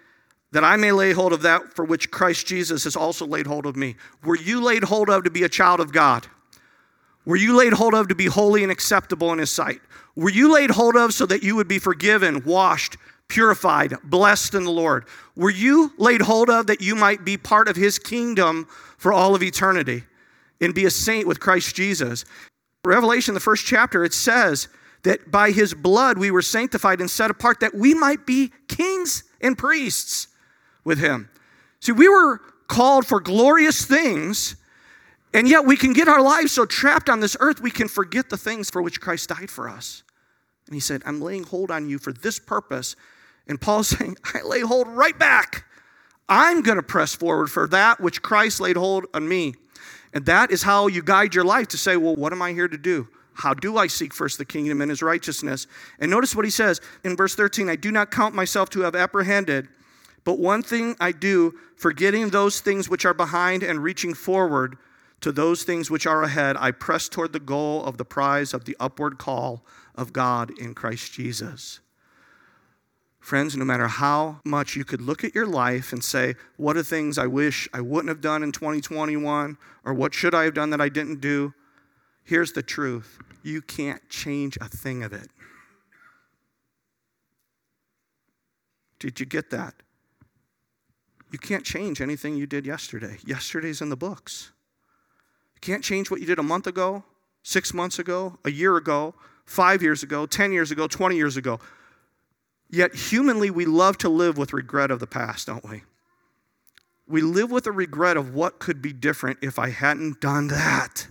that I may lay hold of that for which Christ Jesus has also laid hold of me. Were you laid hold of to be a child of God? Were you laid hold of to be holy and acceptable in his sight? Were you laid hold of so that you would be forgiven, washed, purified, blessed in the Lord? Were you laid hold of that you might be part of his kingdom for all of eternity and be a saint with Christ Jesus? Revelation, the first chapter, it says that by his blood we were sanctified and set apart that we might be kings and priests with him. See, we were called for glorious things, and yet we can get our lives so trapped on this earth we can forget the things for which Christ died for us. And he said, I'm laying hold on you for this purpose. And Paul's saying, I lay hold right back. I'm going to press forward for that which Christ laid hold on me. And that is how you guide your life to say, well, what am I here to do? How do I seek first the kingdom and his righteousness? And notice what he says in verse 13, I do not count myself to have apprehended, but one thing I do, forgetting those things which are behind and reaching forward to those things which are ahead, I press toward the goal of the prize of the upward call of God in Christ Jesus. Friends, no matter how much you could look at your life and say, what are things I wish I wouldn't have done in 2021, or what should I have done that I didn't do? Here's the truth. You can't change a thing of it. Did you get that? You can't change anything you did yesterday. Yesterday's in the books. You can't change what you did a month ago, 6 months ago, a year ago, 5 years ago, 10 years ago, 20 years ago. Yet humanly, we love to live with regret of the past, don't we? We live with a regret of what could be different if I hadn't done that.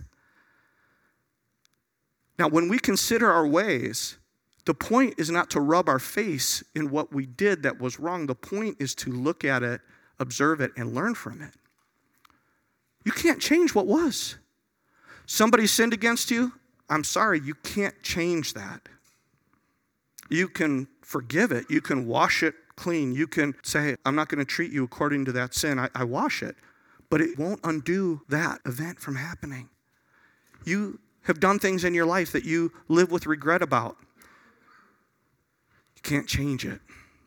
Now, when we consider our ways, the point is not to rub our face in what we did that was wrong. The point is to look at it, observe it, and learn from it. You can't change what was. Somebody sinned against you. I'm sorry, you can't change that. You can forgive it. You can wash it clean. You can say, I'm not going to treat you according to that sin. I wash it. But it won't undo that event from happening. You have done things in your life that you live with regret about. You can't change it.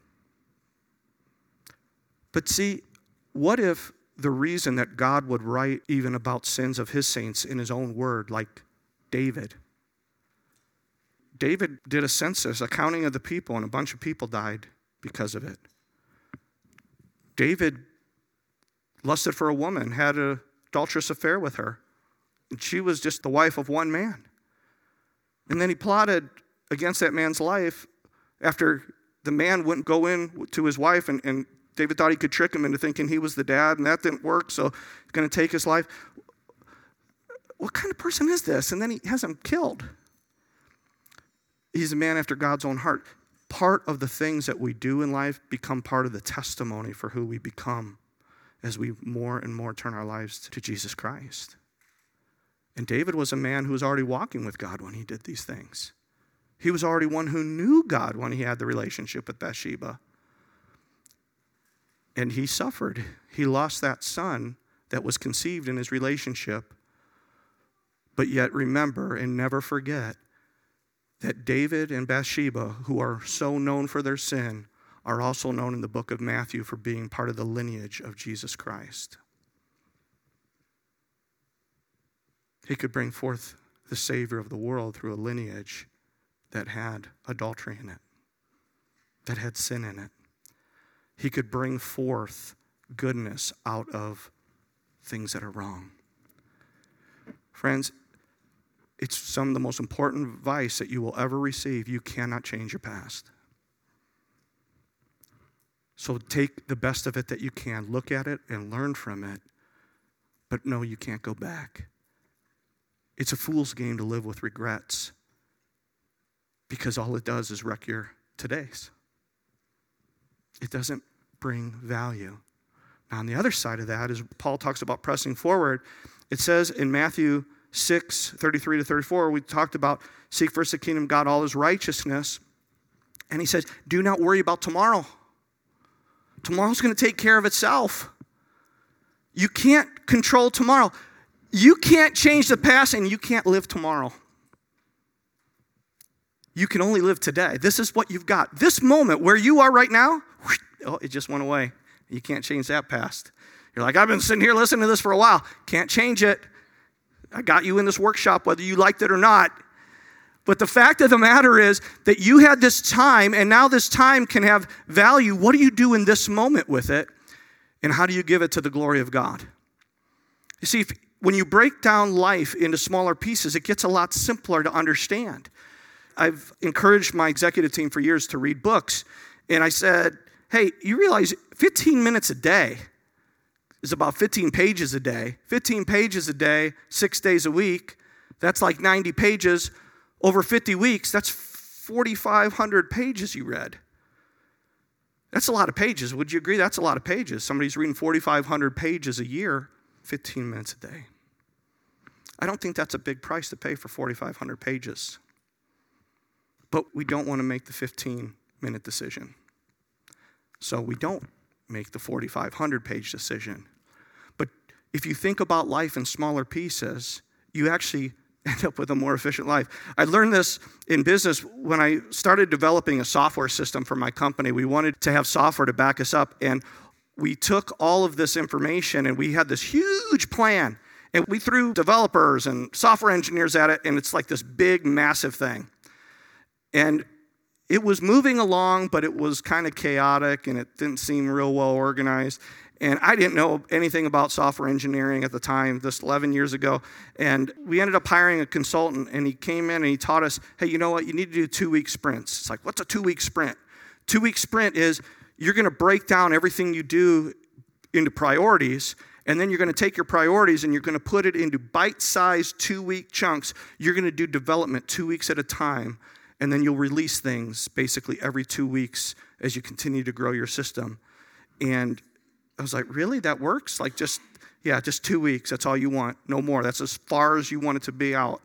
But see, what if the reason that God would write even about sins of his saints in his own word, like David? David did a census, a counting of the people, and a bunch of people died because of it. David lusted for a woman, had an adulterous affair with her, and she was just the wife of one man. And then he plotted against that man's life after the man wouldn't go in to his wife, and David thought he could trick him into thinking he was the dad, and that didn't work, so he's going to take his life. What kind of person is this? And then he has him killed. He's a man after God's own heart. Part of the things that we do in life become part of the testimony for who we become as we more and more turn our lives to Jesus Christ. And David was a man who was already walking with God when he did these things. He was already one who knew God when he had the relationship with Bathsheba. And he suffered. He lost that son that was conceived in his relationship. But yet remember and never forget that David and Bathsheba, who are so known for their sin, are also known in the book of Matthew for being part of the lineage of Jesus Christ. He could bring forth the Savior of the world through a lineage that had adultery in it, that had sin in it. He could bring forth goodness out of things that are wrong. Friends, it's some of the most important advice that you will ever receive. You cannot change your past. So take the best of it that you can. Look at it and learn from it. But no, you can't go back. It's a fool's game to live with regrets because all it does is wreck your todays. It doesn't bring value. Now, on the other side of that, as Paul talks about pressing forward, it says in Matthew 6:33-34, we talked about seek first the kingdom of God, all his righteousness. And he says, do not worry about tomorrow. Tomorrow's going to take care of itself. You can't control tomorrow. You can't change the past and you can't live tomorrow. You can only live today. This is what you've got. This moment where you are right now, it just went away. You can't change that past. You're like, I've been sitting here listening to this for a while. Can't change it. I got you in this workshop whether you liked it or not. But the fact of the matter is that you had this time, and now this time can have value. What do you do in this moment with it? And how do you give it to the glory of God? You see, when you break down life into smaller pieces, it gets a lot simpler to understand. I've encouraged my executive team for years to read books. And I said, hey, you realize 15 minutes a day is about 15 pages a day. 15 pages a day, 6 days a week. That's like 90 pages. Over 50 weeks, that's 4,500 pages you read. That's a lot of pages. Would you agree? That's a lot of pages. Somebody's reading 4,500 pages a year, 15 minutes a day. I don't think that's a big price to pay for 4,500 pages. But we don't want to make the 15-minute decision. So we don't make the 4,500-page decision. But if you think about life in smaller pieces, you actually end up with a more efficient life. I learned this in business when I started developing a software system for my company. We wanted to have software to back us up, and we took all of this information, and we had this huge plan, and we threw developers and software engineers at it, and it's like this big, massive thing. And it was moving along, but it was kind of chaotic, and it didn't seem real well organized. And I didn't know anything about software engineering at the time, this 11 years ago. And we ended up hiring a consultant, and he came in and he taught us, hey, you know what? You need to do 2-week sprints. It's like, what's a 2-week sprint? 2-week sprint is you're going to break down everything you do into priorities, and then you're going to take your priorities and you're going to put it into bite-sized 2-week chunks. You're going to do development 2 weeks at a time, and then you'll release things basically every 2 weeks as you continue to grow your system. And I was like, really? That works? Like just 2 weeks. That's all you want. No more. That's as far as you want it to be out.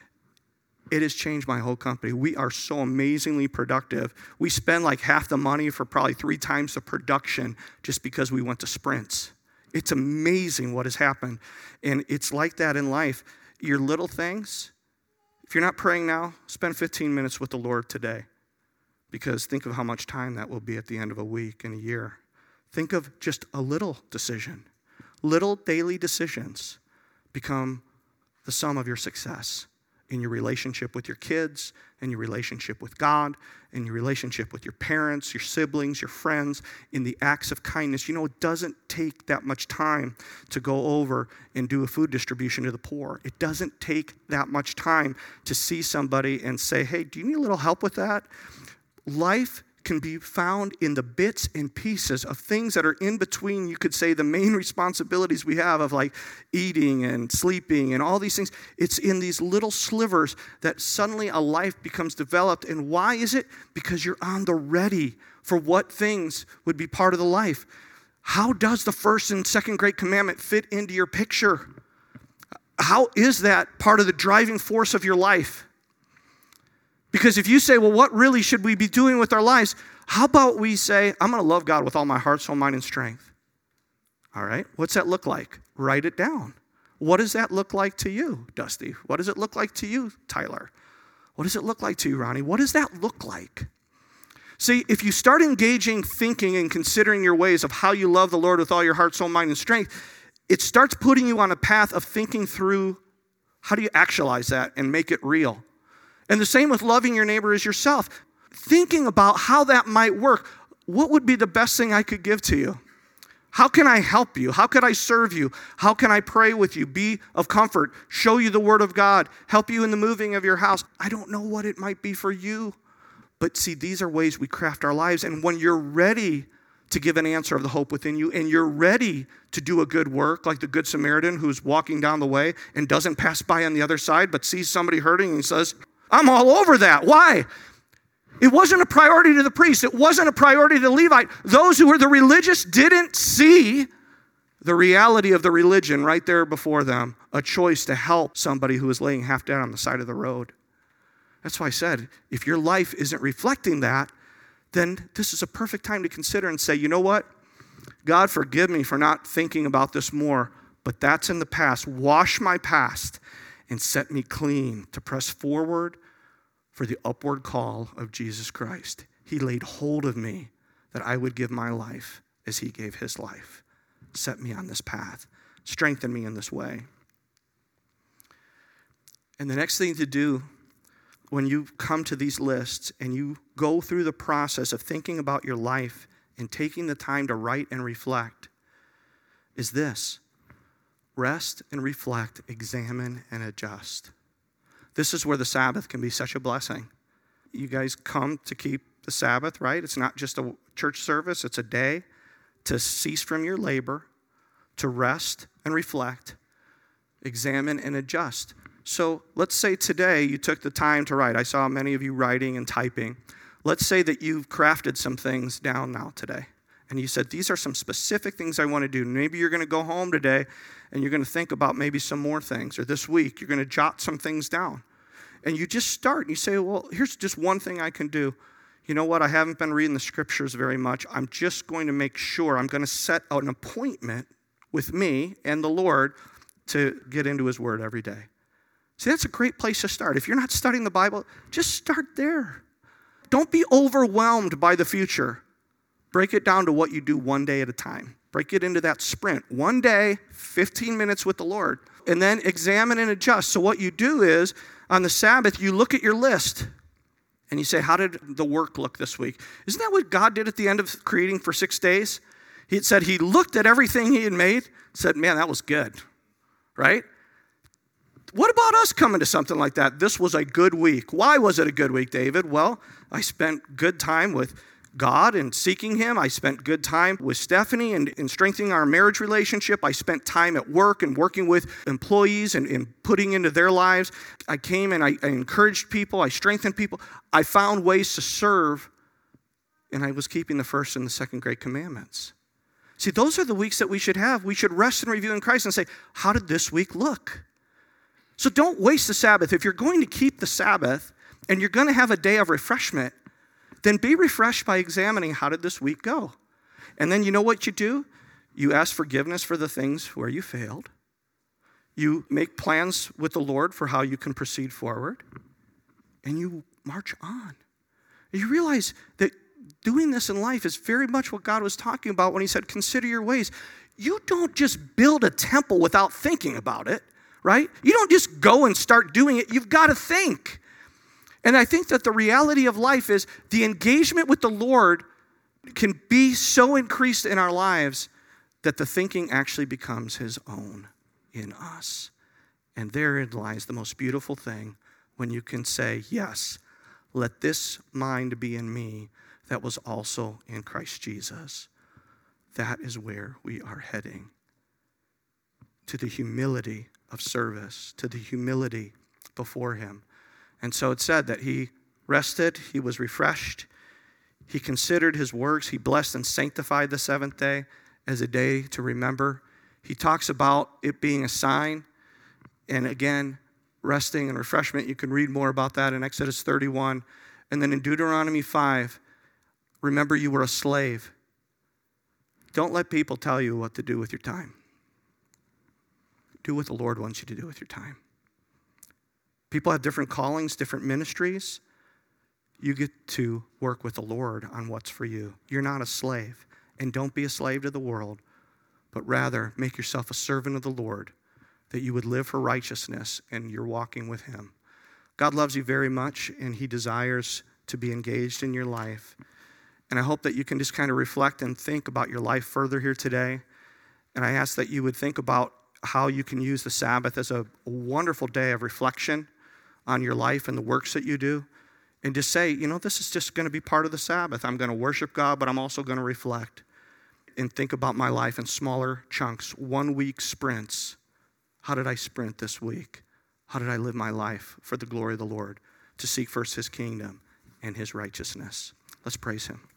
It has changed my whole company. We are so amazingly productive. We spend like half the money for probably 3 times the production just because we went to sprints. It's amazing what has happened. And it's like that in life. Your little things, if you're not praying now, spend 15 minutes with the Lord today. Because think of how much time that will be at the end of a week and a year. Think of just a little decision. Little daily decisions become the sum of your success in your relationship with your kids, in your relationship with God, in your relationship with your parents, your siblings, your friends, in the acts of kindness. You know, it doesn't take that much time to go over and do a food distribution to the poor. It doesn't take that much time to see somebody and say, hey, do you need a little help with that? Life can be found in the bits and pieces of things that are in between, you could say, the main responsibilities we have of like eating and sleeping and all these things. It's in these little slivers that suddenly a life becomes developed. And why is it? Because you're on the ready for what things would be part of the life. How does the first and second great commandment fit into your picture? How is that part of the driving force of your life? Because if you say, well, what really should we be doing with our lives? How about we say, I'm going to love God with all my heart, soul, mind, and strength. All right? What's that look like? Write it down. What does that look like to you, Dusty? What does it look like to you, Tyler? What does it look like to you, Ronnie? What does that look like? See, if you start engaging, thinking, and considering your ways of how you love the Lord with all your heart, soul, mind, and strength, it starts putting you on a path of thinking through how do you actualize that and make it real. And the same with loving your neighbor as yourself. Thinking about how that might work. What would be the best thing I could give to you? How can I help you? How could I serve you? How can I pray with you? Be of comfort. Show you the word of God. Help you in the moving of your house. I don't know what it might be for you. But see, these are ways we craft our lives. And when you're ready to give an answer of the hope within you, and you're ready to do a good work, like the Good Samaritan who's walking down the way and doesn't pass by on the other side, but sees somebody hurting and says, I'm all over that. Why? It wasn't a priority to the priest. It wasn't a priority to the Levite. Those who were the religious didn't see the reality of the religion right there before them, a choice to help somebody who was laying half dead on the side of the road. That's why I said, if your life isn't reflecting that, then this is a perfect time to consider and say, you know what? God, forgive me for not thinking about this more, but that's in the past. Wash my past and set me clean to press forward for the upward call of Jesus Christ. He laid hold of me that I would give my life as he gave his life. Set me on this path. Strengthen me in this way. And the next thing to do when you come to these lists and you go through the process of thinking about your life and taking the time to write and reflect is this: rest and reflect, examine and adjust. This is where the Sabbath can be such a blessing. You guys come to keep the Sabbath, right? It's not just a church service, it's a day to cease from your labor, to rest and reflect, examine and adjust. So let's say today you took the time to write. I saw many of you writing and typing. Let's say that you've crafted some things down now today. And you said, these are some specific things I want to do. Maybe you're going to go home today and you're going to think about maybe some more things. Or this week, you're going to jot some things down. And you just start and you say, well, here's just one thing I can do. You know what? I haven't been reading the scriptures very much. I'm just going to make sure I'm going to set an appointment with me and the Lord to get into his word every day. See, that's a great place to start. If you're not studying the Bible, just start there. Don't be overwhelmed by the future. Break it down to what you do one day at a time. Break it into that sprint. One day, 15 minutes with the Lord. And then examine and adjust. So what you do is, on the Sabbath, you look at your list. And you say, how did the work look this week? Isn't that what God did at the end of creating for 6 days? He said he looked at everything he had made, said, man, that was good, right? What about us coming to something like that? This was a good week. Why was it a good week, David? Well, I spent good time with God and seeking him. I spent good time with Stephanie and in strengthening our marriage relationship. I spent time at work and working with employees and putting into their lives. I came and I encouraged people. I strengthened people. I found ways to serve, and I was keeping the first and the second great commandments. See, those are the weeks that we should have. We should rest and review in Christ and say, how did this week look? So don't waste the Sabbath. If you're going to keep the Sabbath and you're going to have a day of refreshment, then be refreshed by examining how did this week go. And then you know what you do? You ask forgiveness for the things where you failed. You make plans with the Lord for how you can proceed forward. And you march on. You realize that doing this in life is very much what God was talking about when he said, consider your ways. You don't just build a temple without thinking about it, right? You don't just go and start doing it. You've got to think. And I think that the reality of life is the engagement with the Lord can be so increased in our lives that the thinking actually becomes his own in us. And therein lies the most beautiful thing when you can say, yes, let this mind be in me that was also in Christ Jesus. That is where we are heading. To the humility of service, to the humility before him. And so it said that he rested, he was refreshed, he considered his works, he blessed and sanctified the seventh day as a day to remember. He talks about it being a sign, and again, resting and refreshment. You can read more about that in Exodus 31. And then in Deuteronomy 5, remember you were a slave. Don't let people tell you what to do with your time. Do what the Lord wants you to do with your time. People have different callings, different ministries. You get to work with the Lord on what's for you. You're not a slave. And don't be a slave to the world, but rather make yourself a servant of the Lord, that you would live for righteousness and you're walking with him. God loves you very much, and he desires to be engaged in your life. And I hope that you can just kind of reflect and think about your life further here today. And I ask that you would think about how you can use the Sabbath as a wonderful day of reflection on your life and the works that you do. And just say, this is just going to be part of the Sabbath. I'm going to worship God, but I'm also going to reflect and think about my life in smaller chunks, 1 week sprints. How did I sprint this week? How did I live my life for the glory of the Lord, to seek first his kingdom and his righteousness? Let's praise him.